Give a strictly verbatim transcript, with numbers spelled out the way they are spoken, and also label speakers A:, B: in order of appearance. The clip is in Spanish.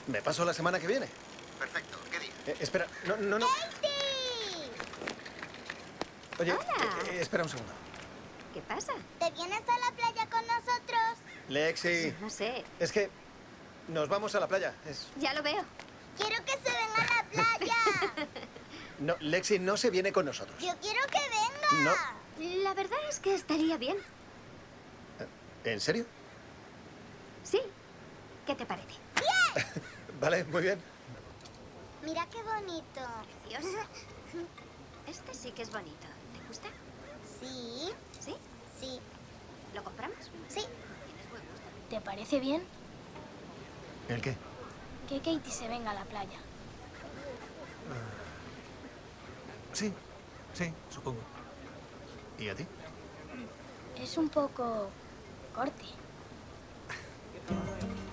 A: Me paso la semana que viene.
B: Perfecto. ¿Qué día?
A: Eh, espera, no, no, no.
C: ¡Katie!
A: Oye,
D: Hola.
A: eh, eh, espera un segundo.
D: ¿Qué pasa?
C: ¿Te vienes a la playa con nosotros?
A: Lexi,
D: No sé.
A: es que nos vamos a la playa. Es...
D: Ya lo veo.
C: Quiero que se venga a la playa.
A: No, Lexi no se viene con nosotros.
C: Yo quiero que venga.
A: No.
D: La verdad es que estaría bien.
A: ¿En serio?
D: Sí. ¿Qué te parece?
A: Vale, muy bien.
C: Mira qué bonito.
D: Precioso. Este sí que es bonito. ¿Te gusta?
C: Sí,
D: ¿Sí?
C: sí,
D: ¿Lo compramos?
C: sí.
D: Tienes buen gusto.
E: ¿Te parece bien
A: ¿El qué?
E: que Katie se venga a la playa?
A: Sí, sí, supongo. ¿Y a ti?
E: Es un poco corte.